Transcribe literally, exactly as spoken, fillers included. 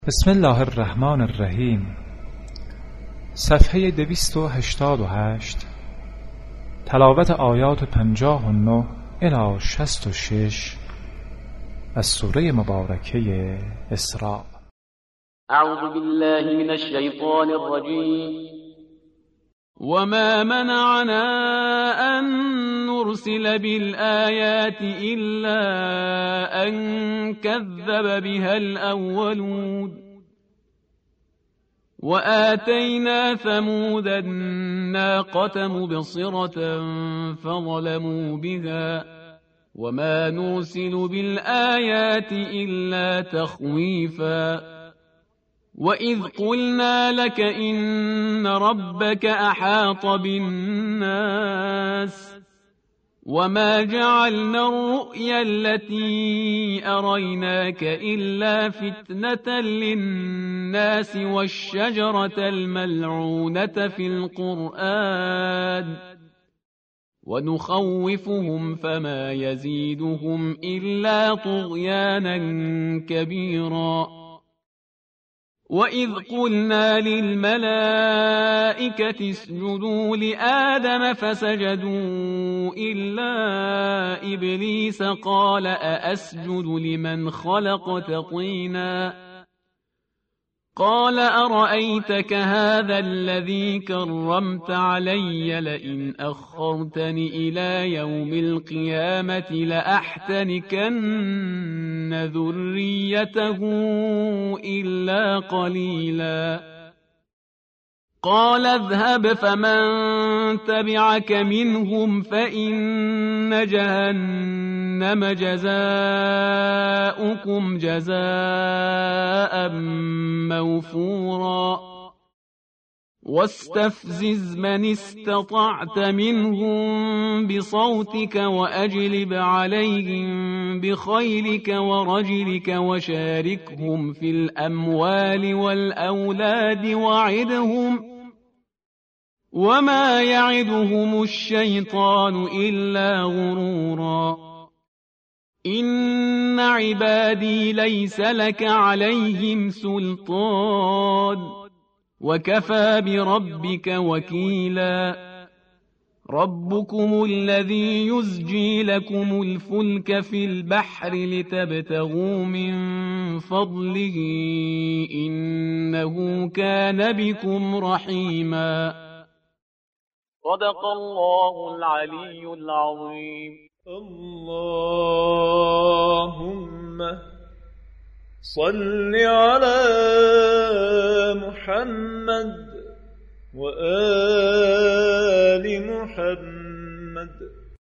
بسم الله الرحمن الرحیم. صفحه دویست و هشتاد و هشت. تلاوت آیات پنجاه و نه الی شصت و شش از سوره مبارکه اسراء. اعوذ بالله من الشیطان الرجیم. وما منعنا أن نرسل بالآيات إلا أن كذب بها الأولون وآتينا ثمود الناقة مبصرة فظلموا بها وما نرسل بالآيات إلا تخويفا وَإِذْ قُلْنَا لَكَ إِنَّ رَبَّكَ أَحَاطَ بِالنَّاسِ وَمَا جَعَلْنَا الرُّؤْيَا الَّتِي أَرَيْنَاكَ إِلَّا فِتْنَةً لِلنَّاسِ وَالشَّجَرَةَ الْمَلْعُونَةَ فِي الْقُرْآنِ وَنُخَوِّفُهُمْ فَمَا يَزِيدُهُمْ إِلَّا طُغْيَانًا كَبِيرًا وَإِذْ قُلْنَا لِلْمَلَائِكَةِ اسْجُدُوا لِآدَمَ فَسَجَدُوا إِلَّا إِبْلِيسَ قَالَ أَأَسْجُدُ لِمَنْ خَلَقْتَ طِينًا قَالَ أَرَأَيْتَكَ هَذَا الَّذِي كَرَّمْتَ عَلَيَّ لَئِنْ أَخَّرْتَنِ إِلَى يَوْمِ الْقِيَامَةِ لَأَحْتَنِكَنَّ ذُرِّيَّتَهُ إِلَّا قَلِيلًا قَالَ اذْهَبْ فَمَن تَبِعَكَ مِنْهُمْ فَإِنَّ جَهَنَّمَ جَزَاؤُكُمْ جَزَاءً مَوْفُورًا وَاسْتَفْزِزْ مَنِ اسْتَطَعْتَ مِنْهُمْ بِصَوْتِكَ وَأَجْلِبْ عَلَيْهِمْ بِخَيْلِكَ وَرَجِلِكَ وَشَارِكْهُمْ فِي الْأَمْوَالِ وَالْأَوْلَادِ وَعِدْهُمْ وَمَا يَعِدُهُمُ الشَّيْطَانُ إِلَّا غُرُورًا إِنَّ عِبَادِي لَيْسَ لَكَ عَلَيْهِمْ سُلْطَانٌ وَكَفَى بِرَبِّكَ وَكِيلًا رَبُّكُمُ الَّذِي يُزْجِي لَكُمُ الْفُلْكَ فِي الْبَحْرِ لِتَبْتَغُوا مِنْ فَضْلِهِ إِنَّهُ كَانَ بِكُمْ رَحِيمًا. صدق الله العلي العظيم. اللهم صل على محمد وآل محمد.